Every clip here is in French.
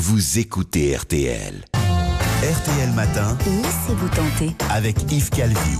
vous écoutez RTL. RTL Matin, laissez-vous tenter avec Yves Calvi.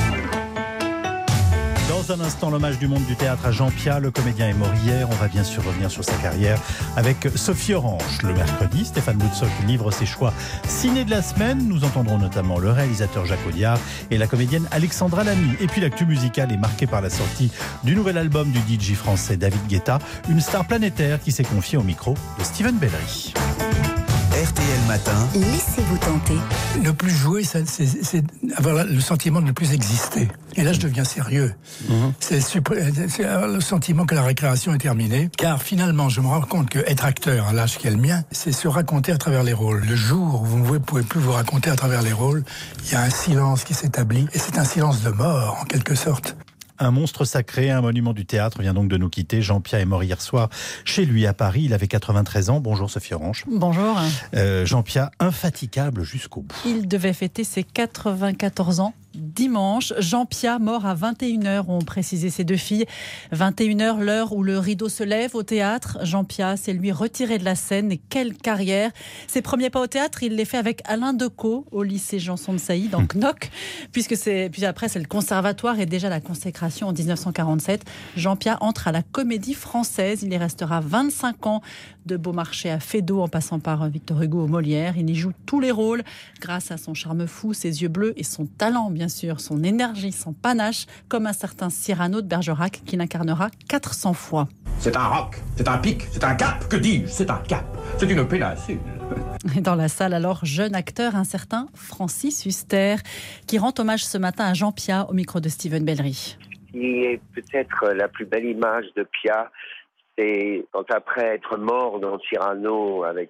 Dans un instant, l'hommage du monde du théâtre à Jean Pia. Le comédien est mort hier. On va bien sûr revenir sur sa carrière avec Sophie Orange. Le mercredi, Stéphane Boutsock livre ses choix ciné de la semaine. Nous entendrons notamment le réalisateur Jacques Audiard et la comédienne Alexandra Lamy. Et puis l'actu musicale est marquée par la sortie du nouvel album du DJ français David Guetta, une star planétaire qui s'est confiée au micro de Steven Bellery. RTL Matin, laissez-vous tenter. Ne plus jouer, c'est avoir le sentiment de ne plus exister. Et là, je deviens sérieux. C'est avoir le sentiment que la récréation est terminée. Car finalement, je me rends compte qu'être acteur à l'âge qui est le mien, c'est se raconter à travers les rôles. Le jour où vous ne pouvez plus vous raconter à travers les rôles, il y a un silence qui s'établit. Et c'est un silence de mort, en quelque sorte. Un monstre sacré, un monument du théâtre vient donc de nous quitter. Jean Pia est mort hier soir chez lui à Paris. Il avait 93 ans. Bonjour Sophie Orange. Bonjour. Jean Pia, infatigable jusqu'au bout. Il devait fêter ses 94 ans dimanche. Jean Pia, mort à 21h, ont précisé ses deux filles. 21h, l'heure où le rideau se lève au théâtre. Jean Pia s'est lui retiré de la scène. Et quelle carrière! Ses premiers pas au théâtre, il les fait avec Alain Decaux au lycée Janson de Sailly, dans Knock. Puis après, c'est le conservatoire et déjà la consécration en 1947. Jean Pia entre à la Comédie Française. Il y restera 25 ans, de Beaumarchais à Feydeau, en passant par Victor Hugo ou Molière. Il y joue tous les rôles grâce à son charme fou, ses yeux bleus et son talent, bien sûr, son énergie, son panache, comme un certain Cyrano de Bergerac qu'il incarnera 400 fois. C'est un roc, c'est un pic, c'est un cap, que dis-je? C'est un cap, c'est une péninsule. Et dans la salle, alors, jeune acteur, un certain Francis Huster, qui rend hommage ce matin à Jean Pia au micro de Steven Bellery. Ce qui est peut-être la plus belle image de Pia, c'est quand après être mort dans Cyrano, avec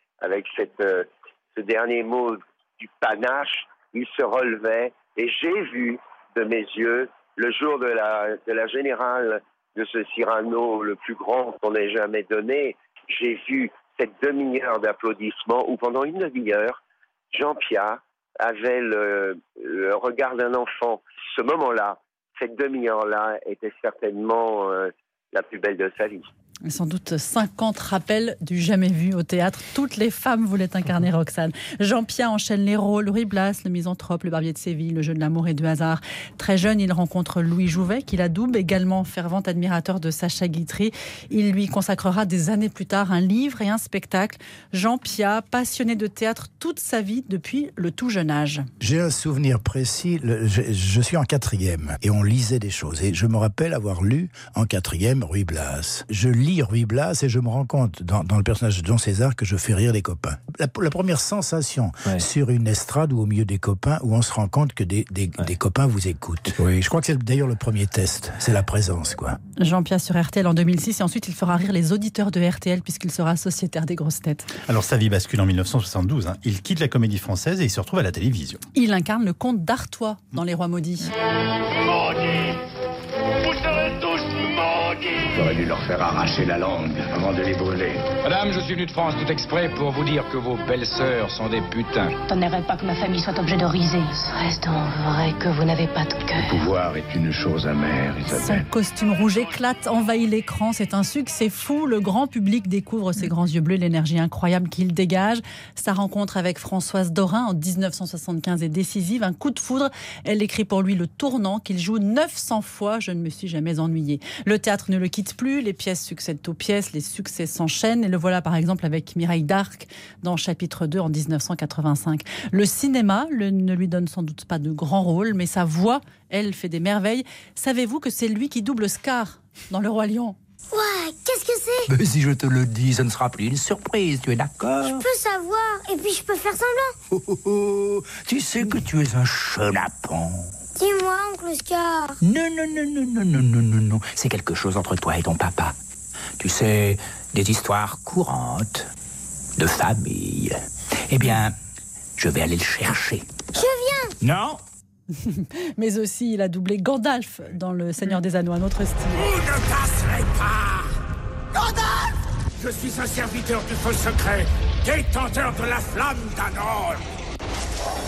ce dernier mot du panache, il se relevait. Et j'ai vu de mes yeux, le jour de la générale de ce Cyrano, le plus grand qu'on ait jamais donné, j'ai vu cette demi-heure d'applaudissements où pendant une demi-heure, Jean Pia avait le regard d'un enfant. Ce moment-là, cette demi-heure-là était certainement la plus belle de sa vie. Et sans doute 50 rappels du jamais vu au théâtre. Toutes les femmes voulaient incarner Roxane. Jean Pia enchaîne les rôles. Louis Blas, le misanthrope, le barbier de Séville, le jeu de l'amour et du hasard. Très jeune, il rencontre Louis Jouvet, qui la double, également fervent admirateur de Sacha Guitry. Il lui consacrera des années plus tard un livre et un spectacle. Jean Pia, passionné de théâtre toute sa vie depuis le tout jeune âge. J'ai un souvenir précis. Je suis en 4e et on lisait des choses. Et je me rappelle avoir lu en 4e Ruy Blas. Je lis Ruy Blas et je me rends compte dans le personnage de Jean César que je fais rire les copains. La première sensation sur une estrade ou au milieu des copains où on se rend compte que des copains vous écoutent. Oui, je crois que c'est d'ailleurs le premier test, c'est la présence, quoi. Jean Pia sur RTL en 2006 et ensuite il fera rire les auditeurs de RTL puisqu'il sera sociétaire des grosses têtes. Alors sa vie bascule en 1972. Il quitte la Comédie Française et il se retrouve à la télévision. Il incarne le comte d'Artois dans Les Rois Maudits. J'aurais dû leur faire arracher la langue avant de les brûler. Madame, je suis venu de France tout exprès pour vous dire que vos belles-sœurs sont des putains. Je n'aimerais pas que ma famille soit objet de risée. Serait-ce donc vrai que vous n'avez pas de cœur? Le pouvoir est une chose amère, Son Isabelle. costume rouge éclate, envahit l'écran. C'est un succès fou. Le grand public découvre ses grands yeux bleus, l'énergie incroyable qu'il dégage. Sa rencontre avec Françoise Dorin en 1975 est décisive. Un coup de foudre. Elle écrit pour lui Le Tournant qu'il joue 900 fois. Je ne me suis jamais ennuyée. Le théâtre ne le quitte plus, les pièces succèdent aux pièces, les succès s'enchaînent et le voilà par exemple avec Mireille d'Arc dans Chapitre 2 en 1985. Le cinéma ne lui donne sans doute pas de grands rôles, mais sa voix, elle, fait des merveilles. Savez-vous que c'est lui qui double Scar dans Le Roi Lion? Ouais, qu'est-ce que c'est? Mais si je te le dis, ce ne sera plus une surprise, tu es d'accord? Je peux savoir, et puis je peux faire semblant. Tu sais que tu es un chenapan. Dis-moi, oncle Scar. Non. C'est quelque chose entre toi et ton papa. Tu sais, des histoires courantes, de famille. Eh bien, je vais aller le chercher. Je viens. Non. Mais aussi, il a doublé Gandalf dans Le Seigneur des Anneaux, un autre style. Vous ne passerez pas! Gandalf! Je suis un serviteur du feu secret, détenteur de la flamme d'Anor.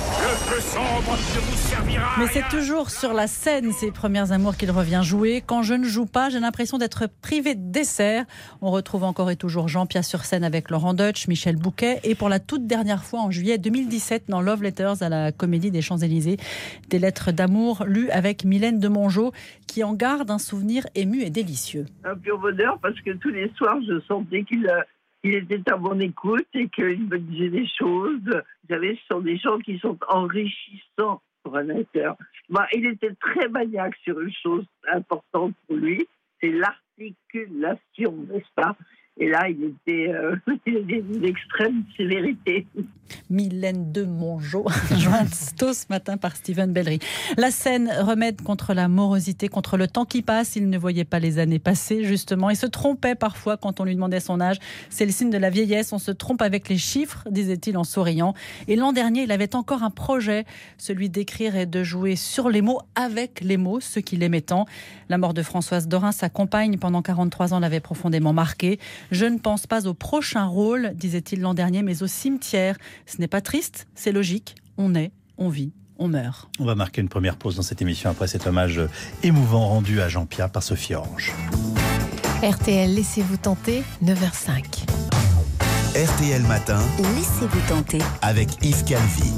Le feu sombre ne vous servira à Mais rien. c'est toujours sur la scène, ses premières amours, qu'il revient jouer. Quand je ne joue pas, j'ai l'impression d'être privé de dessert. On retrouve encore et toujours Jean-Pierre sur scène avec Laurent Deutsch, Michel Bouquet. Et pour la toute dernière fois, en juillet 2017, dans Love Letters à la Comédie des Champs-Élysées, des lettres d'amour lues avec Mylène de Mongeau, qui en garde un souvenir ému et délicieux. Un pur bonheur parce que tous les soirs, je sentais qu'il était à mon écoute et qu'il me disait des choses. Vous savez, ce sont des gens qui sont enrichissants pour un acteur. Il était très maniaque sur une chose importante pour lui, c'est l'articulation, n'est-ce pas ? Et là, il était d'une extrême sévérité. Mylène de Mongeau, jointe tôt ce matin par Steven Bellery. La scène, remède contre la morosité, contre le temps qui passe. Il ne voyait pas les années passées, justement. Il se trompait parfois quand on lui demandait son âge. C'est le signe de la vieillesse. On se trompe avec les chiffres, disait-il en souriant. Et l'an dernier, il avait encore un projet, celui d'écrire et de jouer sur les mots, avec les mots, ceux qu'il aimait tant. La mort de Françoise Dorin, sa compagne, pendant 43 ans, l'avait profondément marqué. Je ne pense pas au prochain rôle, disait-il l'an dernier, mais au cimetière. Ce n'est pas triste, c'est logique. On est, on vit, on meurt. On va marquer une première pause dans cette émission après cet hommage émouvant rendu à Jean-Pierre par Sophie Orange. RTL, laissez-vous tenter, 9h05. RTL Matin, Laissez-vous tenter avec Yves Calvi.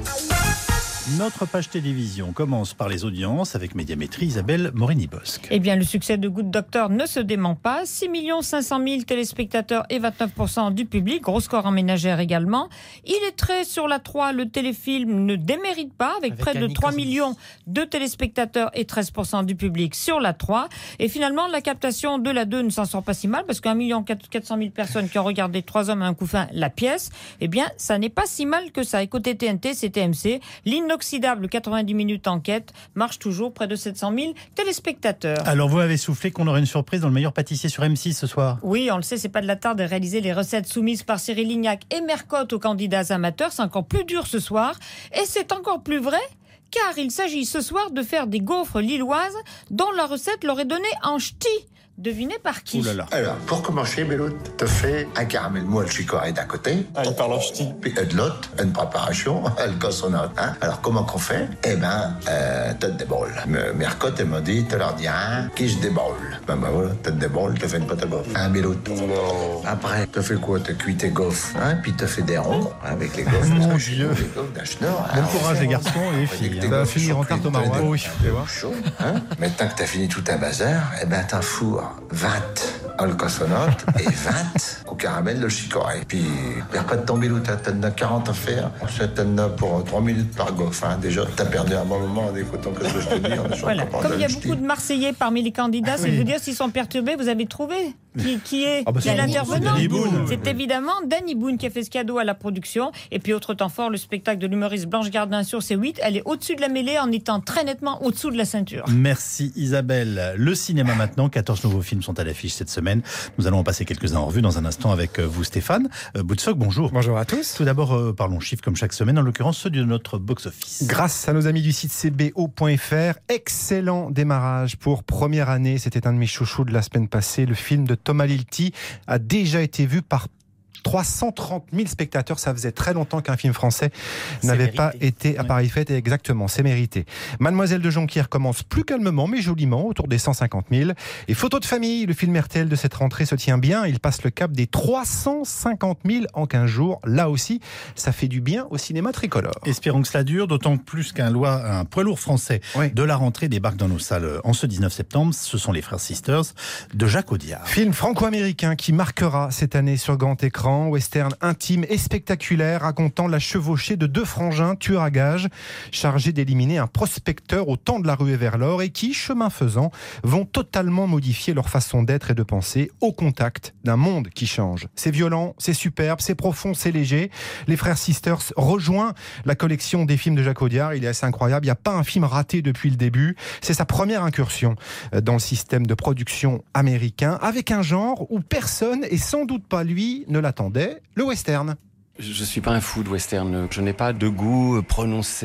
Notre page télévision commence par les audiences avec Médiamétrie Isabelle Morini-Bosque. Eh bien, le succès de Good Doctor ne se dément pas. 6 500 000 téléspectateurs et 29% du public. Gros score en ménagère également. Il est très sur la 3. Le téléfilm ne démérite pas avec près de 3 millions de téléspectateurs et 13% du public sur la 3. Et finalement, la captation de la 2 ne s'en sort pas si mal parce qu'1 400 000 personnes qui ont regardé 3 hommes à un coup fin la pièce, eh bien, ça n'est pas si mal que ça. Et côté TNT, c'est TMC. L'inoxydable 90 minutes enquête marche toujours, près de 700 000 téléspectateurs. Alors vous avez soufflé qu'on aurait une surprise dans le meilleur pâtissier sur M6 ce soir. Oui, on le sait, c'est pas de la tare de réaliser les recettes soumises par Cyril Lignac et Mercotte aux candidats amateurs. C'est encore plus dur ce soir. Et c'est encore plus vrai car il s'agit ce soir de faire des gaufres lilloises dont la recette leur est donnée en ch'ti. Devinez par qui? Alors, pour commencer, Bélout, te fais un caramel moelle chicorée d'un côté. Il parle en ch'ti. Puis de l'autre, une préparation, elle cassonnote. Alors, comment qu'on fait? Eh ben, t'as des bols. Mercotte, elle m'a dit, tu leur dis, qui je déboule? Ben voilà, t'as des bols, t'as fait une pâte à gaufres. Bélout. Non. Après, t'as fait quoi? T'as cuit tes gaufres, puis t'as fait des ronds avec les gaufres. Mon Dieu. Les gaufres d'un schnorr. Bon courage les garçons et les filles. Ça va finir en tarte au maroilles. Oui, chaud. Maintenant que t'as fini tout un bazar, eh ben, t'en fourres 20 à le cassonnote et 20 au caramel de chicorée. Puis, perds pas de tomber l'eau, t'en as 40 à faire. T'en as pour 3 minutes par gaufre. Déjà, t'as perdu un bon moment en écoutant que je te dis. Voilà. Comme il y a beaucoup de Marseillais parmi les candidats, c'est de vous dire s'ils sont perturbés, vous avez trouvé qui est l'intervenant. C'est évidemment Danny Boone qui a fait ce cadeau à la production. Et puis, autre temps fort, le spectacle de l'humoriste Blanche Gardin sur C8. Elle est au-dessus de la mêlée en étant très nettement au-dessous de la ceinture. Merci Isabelle. Le cinéma maintenant, 14 nouveaux films sont à l'affiche cette semaine. Nous allons en passer quelques-uns en revue dans un instant avec vous Stéphane. Boutsock, bonjour. Bonjour à tous. Tout d'abord, parlons chiffres comme chaque semaine, en l'occurrence ceux de notre box-office. Grâce à nos amis du site cbo.fr, excellent démarrage pour première année. C'était un de mes chouchous de la semaine passée. Le film de Thomas Lilti a déjà été vu par 330 000 spectateurs, ça faisait très longtemps qu'un film français n'avait pas été à Paris Fête, et exactement, c'est mérité. Mademoiselle de Jonquière commence plus calmement mais joliment, autour des 150 000. Et Photo de famille, le film RTL de cette rentrée se tient bien, il passe le cap des 350 000 en 15 jours. Là aussi, ça fait du bien au cinéma tricolore. Espérons que cela dure, d'autant plus qu'un poids lourd français de la rentrée débarque dans nos salles en ce 19 septembre. Ce sont les Frères Sisters de Jacques Audiard. Film franco-américain qui marquera cette année sur grand écran. Western intime et spectaculaire racontant la chevauchée de deux frangins tueurs à gages chargés d'éliminer un prospecteur au temps de la ruée vers l'or et qui, chemin faisant, vont totalement modifier leur façon d'être et de penser au contact d'un monde qui change. C'est violent, c'est superbe, c'est profond, c'est léger. Les Frères Sisters rejoint la collection des films de Jacques Audiard. Il est assez incroyable, il n'y a pas un film raté depuis le début. C'est sa première incursion dans le système de production américain avec un genre où personne, et sans doute pas lui, ne l'attendait, le western. Je suis pas un fou de western. Je n'ai pas de goût prononcé,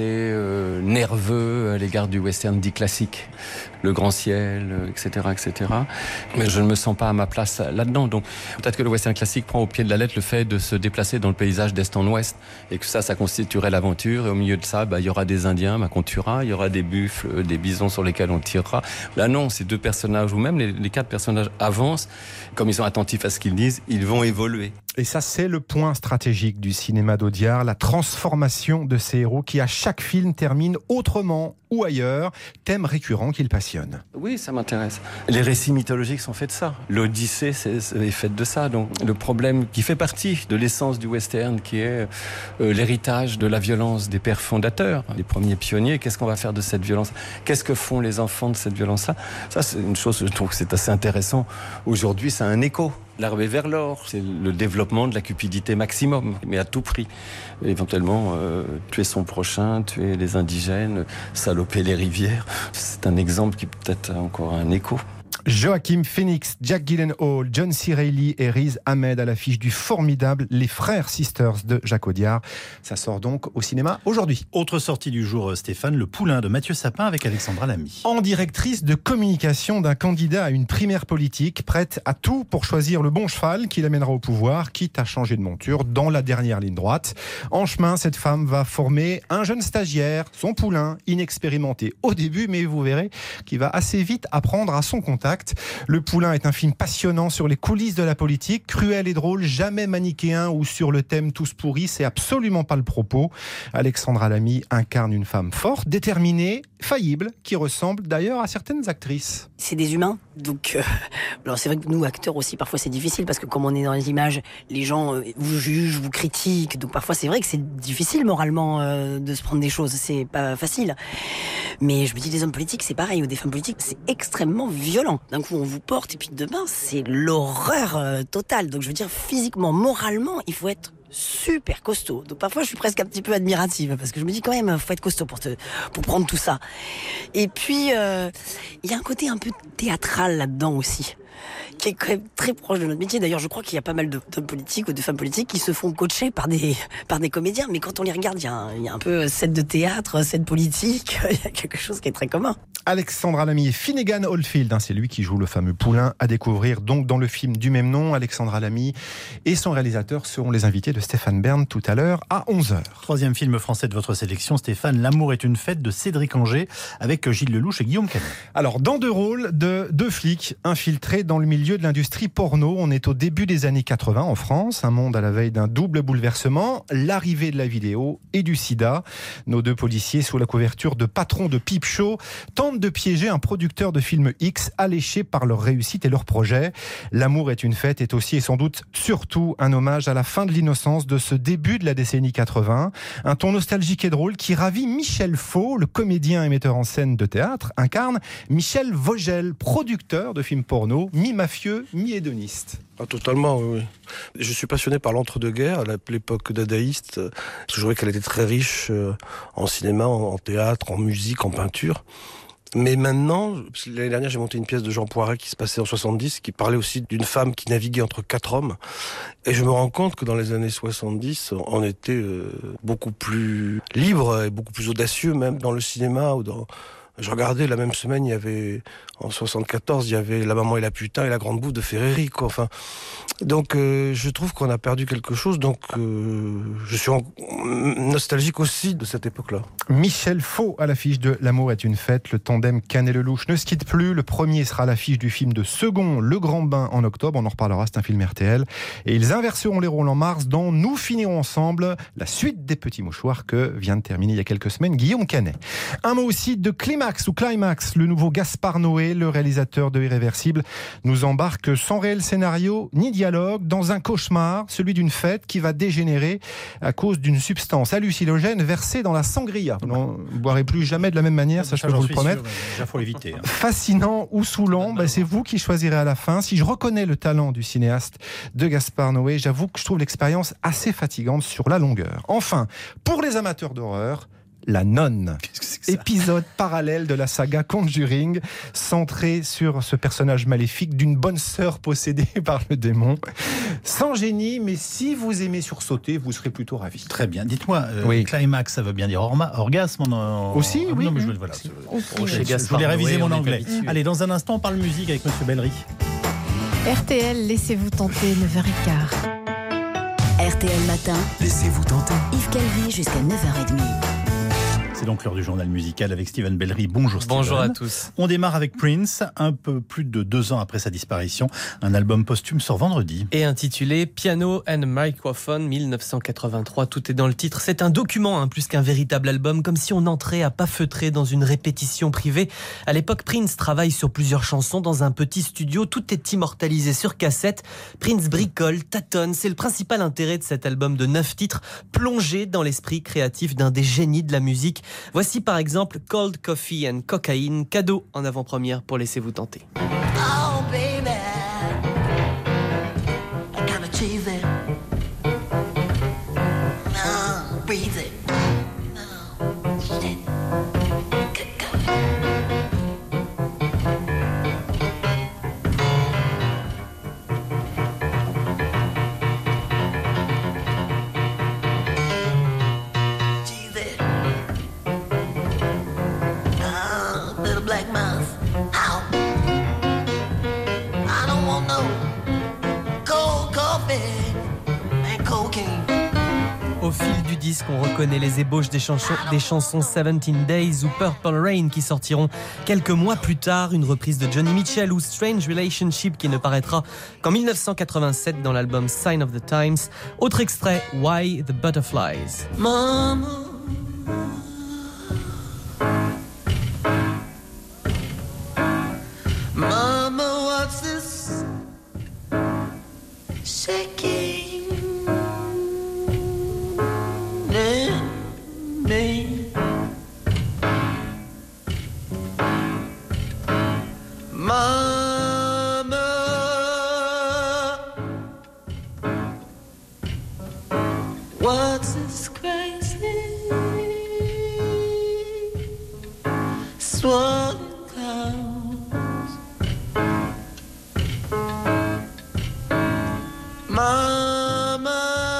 nerveux à l'égard du western dit classique. Le grand ciel, etc., etc. Mais je ne me sens pas à ma place là-dedans. Donc peut-être que le western classique prend au pied de la lettre le fait de se déplacer dans le paysage d'est en ouest et que ça constituerait l'aventure. Et au milieu de ça, il y aura des Indiens qu'on tuera, il y aura des buffles, des bisons sur lesquels on tirera. Là non, ces deux personnages ou même les 4 personnages avancent. Comme ils sont attentifs à ce qu'ils disent, ils vont évoluer. Et ça, c'est le point stratégique du cinéma d'Audiard, la transformation de ces héros qui, à chaque film, terminent autrement ou ailleurs, thème récurrent qui le passionne. Oui, ça m'intéresse. Les récits mythologiques sont faits de ça. L'Odyssée est faite de ça. Donc, le problème qui fait partie de l'essence du western, qui est l'héritage de la violence des pères fondateurs, les premiers pionniers, qu'est-ce qu'on va faire de cette violence ? Qu'est-ce que font les enfants de cette violence-là ? Ça, c'est une chose, je trouve que c'est assez intéressant. Aujourd'hui, ça a un écho. La ruée vers l'or, c'est le développement de la cupidité maximum, mais à tout prix. Éventuellement, tuer son prochain, tuer les indigènes, saloper les rivières. C'est un exemple qui peut-être a encore un écho. Joaquin Phoenix, Jack Gyllenhaal, John C. Reilly et Riz Ahmed à l'affiche du formidable Les Frères Sisters de Jacques Audiard. Ça sort donc au cinéma aujourd'hui. Autre sortie du jour, Stéphane, Le Poulain de Mathieu Sapin avec Alexandra Lamy. En directrice de communication d'un candidat à une primaire politique, prête à tout pour choisir le bon cheval qui l'amènera au pouvoir, quitte à changer de monture dans la dernière ligne droite. En chemin, cette femme va former un jeune stagiaire, son poulain, inexpérimenté au début, mais vous verrez qu'il va assez vite apprendre à son contact. Le Poulain est un film passionnant sur les coulisses de la politique, cruel et drôle, jamais manichéen ou sur le thème tous pourris, c'est absolument pas le propos. Alexandra Lamy incarne une femme forte, déterminée, faillible, qui ressemble d'ailleurs à certaines actrices. C'est des humains, donc alors c'est vrai que nous acteurs aussi parfois c'est difficile parce que comme on est dans les images, les gens vous jugent, vous critiquent, donc parfois c'est vrai que c'est difficile moralement de se prendre des choses, c'est pas facile. Mais je me dis les hommes politiques c'est pareil, ou des femmes politiques c'est extrêmement violent. D'un coup on vous porte et puis demain c'est l'horreur totale. Donc je veux dire physiquement, moralement, il faut être super costaud. Donc parfois je suis presque un petit peu admirative parce que je me dis quand même faut être costaud pour prendre tout ça. Et puis il y a un côté un peu théâtral là-dedans aussi, qui est quand même très proche de notre métier. D'ailleurs, je crois qu'il y a pas mal d'hommes politiques ou de femmes politiques qui se font coacher par des comédiens. Mais quand on les regarde, il y a un peu scène de théâtre, scène politique. Il y a quelque chose qui est très commun. Alexandra Lamy et Finnegan Oldfield, c'est lui qui joue le fameux poulain, à découvrir donc dans le film du même nom. Alexandra Lamy et son réalisateur seront les invités de Stéphane Bern tout à l'heure à 11h. Troisième film français de votre sélection, Stéphane, L'amour est une fête de Cédric Angers avec Gilles Lelouch et Guillaume Canet. Alors, dans 2 rôles de 2 flics infiltrés dans le milieu de l'industrie porno, on est au début des années 80 en France, un monde à la veille d'un double bouleversement, l'arrivée de la vidéo et du sida. Nos 2 policiers, sous la couverture de patrons de Peep Show, tentent de piéger un producteur de films X alléché par leur réussite et leur projet. L'amour est une fête est aussi et sans doute surtout un hommage à la fin de l'innocence de ce début de la décennie 80. Un ton nostalgique et drôle qui ravit Michel Faux, le comédien et metteur en scène de théâtre, incarne Michel Vogel, producteur de films porno, mi-mafieux, mi-hédoniste. Ah, totalement, oui. Je suis passionné par l'entre-deux-guerres, à l'époque dadaïste. Je trouvais qu'elle était très riche en cinéma, en théâtre, en musique, en peinture. Mais maintenant, l'année dernière, j'ai monté une pièce de Jean Poiret qui se passait en 70, qui parlait aussi d'une femme qui naviguait entre 4 hommes. Et je me rends compte que dans les années 70, on était beaucoup plus libre et beaucoup plus audacieux, même dans le cinéma ou dans... Je regardais la même semaine, il y avait en 74, il y avait La maman et la putain et La grande bouffe de Ferreri, quoi. Enfin, donc je trouve qu'on a perdu quelque chose. Donc je suis nostalgique aussi de cette époque-là. Michel Faux à l'affiche de L'amour est une fête. Le tandem Canet-Lelouch ne se quitte plus. Le premier sera à l'affiche du film de Second, Le Grand Bain, en octobre. On en reparlera, c'est un film RTL. Et ils inverseront les rôles en mars dans Nous finirons ensemble, la suite des Petits Mouchoirs que vient de terminer il y a quelques semaines Guillaume Canet. Un mot aussi de Climax, le nouveau Gaspard Noé, le réalisateur de Irréversible, nous embarque sans réel scénario ni dialogue dans un cauchemar, celui d'une fête qui va dégénérer à cause d'une substance hallucinogène versée dans la sangria. Vous n'en boirez plus jamais de la même manière, ça je peux vous le promettre. Il faut l'éviter. Fascinant ou saoulant, c'est vous qui choisirez à la fin. Si je reconnais le talent du cinéaste de Gaspard Noé, j'avoue que je trouve l'expérience assez fatigante sur la longueur. Enfin, pour les amateurs d'horreur, La Nonne. Qu'est-ce que c'est que épisode parallèle de la saga Conjuring, centré sur ce personnage maléfique d'une bonne sœur possédée par le démon. Sans génie, mais si vous aimez sursauter, vous serez plutôt ravis. Très bien. Dites-moi, climax, ça veut bien dire orgasme Aussi, oui. Non, mais voilà. Je voulais réviser mon anglais. Allez, dans un instant, on parle musique avec Monsieur Bellery. RTL, laissez-vous tenter, 9h15. RTL Matin. Laissez-vous tenter. Yves Calvi jusqu'à 9h30. C'est donc l'heure du journal musical avec Steven Bellery. Bonjour Steven. Bonjour à tous. On démarre avec Prince, un peu plus de 2 ans après sa disparition. Un album posthume sort vendredi. Et intitulé Piano and Microphone 1983. Tout est dans le titre. C'est un document, plus qu'un véritable album, comme si on entrait à pas feutrer dans une répétition privée. À l'époque, Prince travaille sur plusieurs chansons dans un petit studio. Tout est immortalisé sur cassette. Prince bricole, tâtonne. C'est le principal intérêt de cet album de 9 titres, plongé dans l'esprit créatif d'un des génies de la musique. Voici par exemple Cold Coffee and Cocaine, cadeau en avant-première pour Laissez-vous tenter. Oh baby, I gotta cheese it. No, breathe it. No, shit. Black mouse, ow. I don't want no cold coffee and cocaine. Au fil du disque, on reconnaît les ébauches des chansons 17 Days ou Purple Rain qui sortiront quelques mois plus tard, une reprise de Johnny Mitchell ou Strange Relationship qui ne paraîtra qu'en 1987 dans l'album Sign of the Times. Autre extrait, Why the Butterflies. Mama, Mama, what's this shaking in me? Mama, what's this crazy swirling cloud? Mama,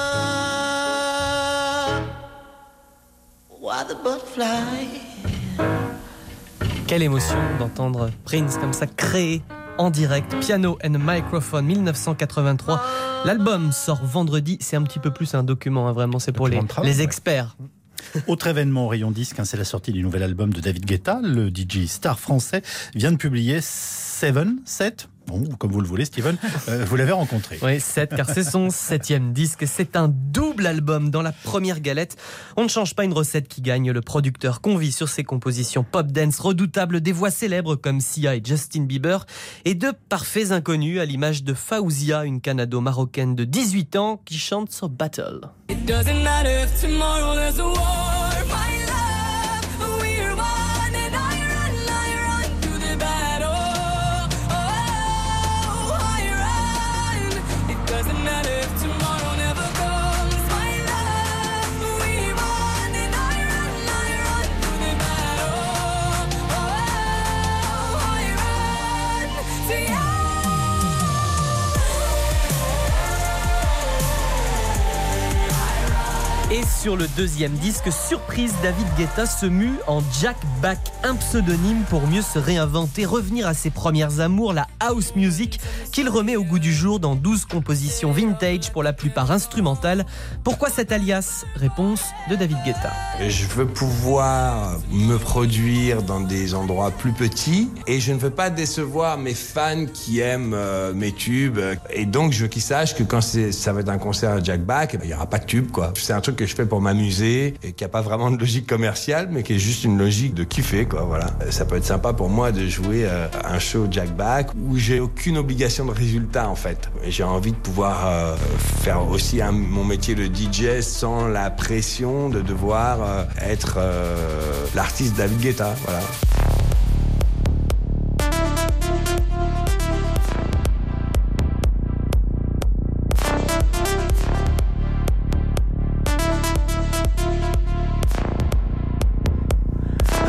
why the butterfly? Quelle émotion d'entendre Prince comme ça créer en direct Piano and Microphone 1983. L'album sort vendredi, c'est un petit peu plus un document, vraiment, c'est pour les experts. Autre événement au rayon disque, c'est la sortie du nouvel album de David Guetta. Le DJ star français vient de publier 7. Bon, comme vous le voulez, Steven, vous l'avez rencontré. Oui, 7, car c'est son 7e disque. C'est un double album dans la première galette. On ne change pas une recette qui gagne. Le producteur convie sur ses compositions pop-dance redoutables des voix célèbres comme Sia et Justin Bieber et de parfaits inconnus à l'image de Faouzia, une Canado-marocaine de 18 ans qui chante sur Battle. It doesn't matter if tomorrow there's a war, my love, we're one and I run to the battle. Oh, I run. It doesn't matter if tomorrow never comes, my love, we're one and I run to the battle. Oh, I run to you. Et sur le deuxième disque, surprise, David Guetta se mue en Jack Back, un pseudonyme pour mieux se réinventer, revenir à ses premières amours, la house music, qu'il remet au goût du jour dans 12 compositions vintage, pour la plupart instrumentales. Pourquoi cet alias? Réponse de David Guetta. Je veux pouvoir me produire dans des endroits plus petits et je ne veux pas décevoir mes fans qui aiment mes tubes. Et donc, je veux qu'ils sachent que quand ça va être un concert à Jack Back, il n'y aura pas de tube, quoi. C'est un truc que je fais pour m'amuser et qui n'a pas vraiment de logique commerciale, mais qui est juste une logique de kiffer, quoi, voilà. Ça peut être sympa pour moi de jouer un show Jack Back où j'ai aucune obligation de résultat, en fait. J'ai envie de pouvoir faire aussi mon métier de DJ sans la pression de devoir être l'artiste David Guetta, voilà.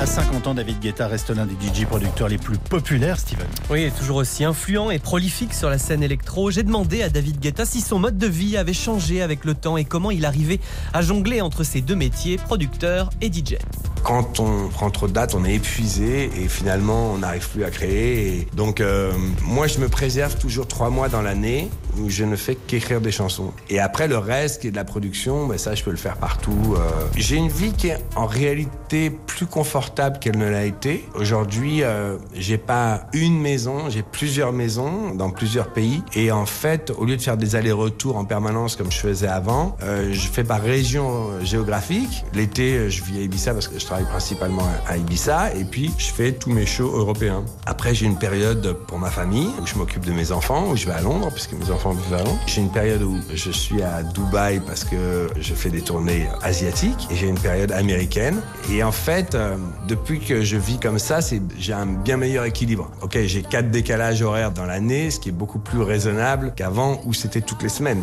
50 ans, David Guetta reste l'un des DJ producteurs les plus populaires, Steven. Oui, et toujours aussi influent et prolifique sur la scène électro. J'ai demandé à David Guetta si son mode de vie avait changé avec le temps et comment il arrivait à jongler entre ces deux métiers, producteur et DJ. Quand on prend trop de dates, on est épuisé et finalement on n'arrive plus à créer. Et donc moi je me préserve toujours 3 mois dans l'année où je ne fais qu'écrire des chansons. Et après le reste qui est de la production, ça je peux le faire partout. J'ai une vie qui est en réalité plus confortable qu'elle ne l'a été. Aujourd'hui j'ai pas une maison, j'ai plusieurs maisons dans plusieurs pays. Et en fait au lieu de faire des allers-retours en permanence comme je faisais avant, je fais par région géographique. L'été je vis à Ibiza parce que je travaille principalement à Ibiza et puis je fais tous mes shows européens. Après j'ai une période pour ma famille où je m'occupe de mes enfants, où je vais à Londres puisque mes enfants vivent à Londres. J'ai une période où je suis à Dubaï parce que je fais des tournées asiatiques et j'ai une période américaine. Et en fait, depuis que je vis comme ça, j'ai un bien meilleur équilibre. Ok, j'ai 4 décalages horaires dans l'année, ce qui est beaucoup plus raisonnable qu'avant où c'était toutes les semaines.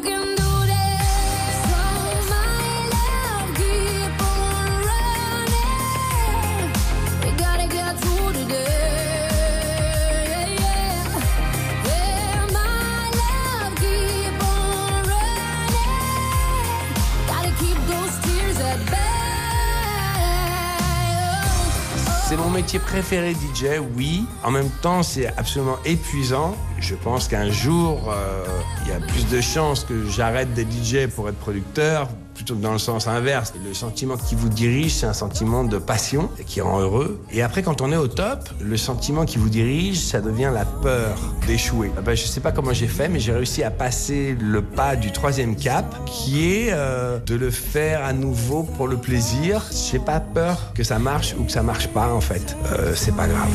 C'est mon métier préféré DJ, oui. En même temps, c'est absolument épuisant. Je pense qu'un jour, il y a plus de chances que j'arrête d'être DJ pour être producteur, plutôt que dans le sens inverse. Le sentiment qui vous dirige, c'est un sentiment de passion qui rend heureux. Et après, quand on est au top, le sentiment qui vous dirige, ça devient la peur d'échouer. Je sais pas comment j'ai fait, mais j'ai réussi à passer le pas du 3e cap, qui est de le faire à nouveau pour le plaisir. J'ai pas peur que ça marche ou que ça marche pas, en fait. C'est pas grave.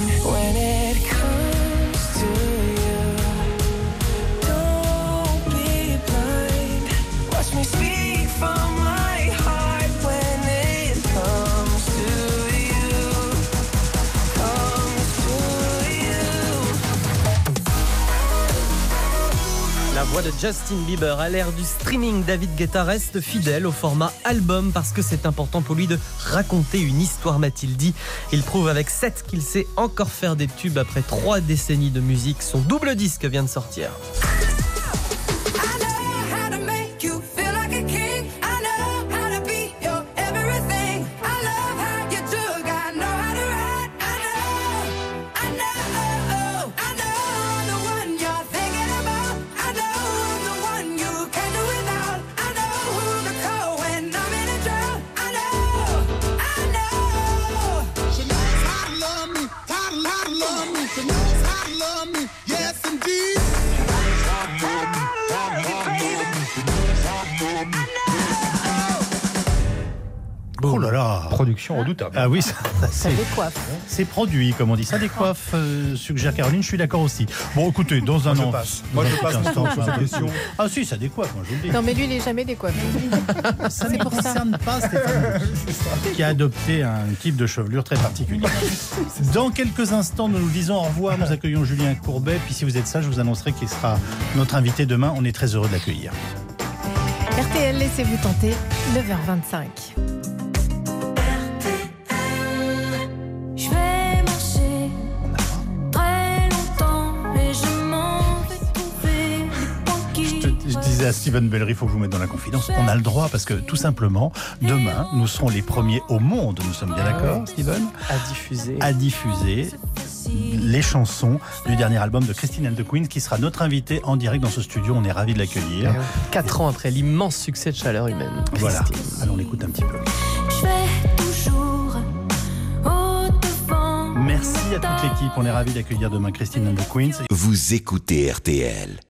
La voix de Justin Bieber à l'ère du streaming, David Guetta reste fidèle au format album parce que c'est important pour lui de raconter une histoire, m'a-t-il dit. Il prouve avec 7 qu'il sait encore faire des tubes après 3 décennies de musique. Son double disque vient de sortir. Oh là là. Production redoutable. Ah oui, Ça décoiffe. c'est produit, comme on dit. Ça décoiffe, suggère Caroline, je suis d'accord aussi. Bon, écoutez, dans un an... Moi, je passe mon temps sur cette question. Ah si, ça décoiffe, moi je vous le dis. Non, mais lui, il est jamais décoiffé. Ça ne concerne pas Stéphane, qui a adopté un type de chevelure très particulier. Dans quelques instants, nous nous disons au revoir. Nous accueillons Julien Courbet. Puis si vous êtes sage, je vous annoncerai qu'il sera notre invité demain. On est très heureux de l'accueillir. RTL, laissez-vous tenter, 9h25. Je vais marcher très longtemps et je m'en vais trouver les points qui... Je disais à Steven Bellery, il faut que je vous mette dans la confidence. On a le droit parce que tout simplement, demain, nous serons les premiers au monde. Nous sommes bien d'accord, Steven ? À diffuser les chansons du dernier album de Christine and the Queens, qui sera notre invité en direct dans ce studio. On est ravis de l'accueillir. 4 ans après l'immense succès de Chaleur Humaine. Voilà, allons l'écoute un petit peu. Je vais toujours au devant. Merci à toute l'équipe, on est ravis d'accueillir demain Christine and the Queens. Vous écoutez RTL.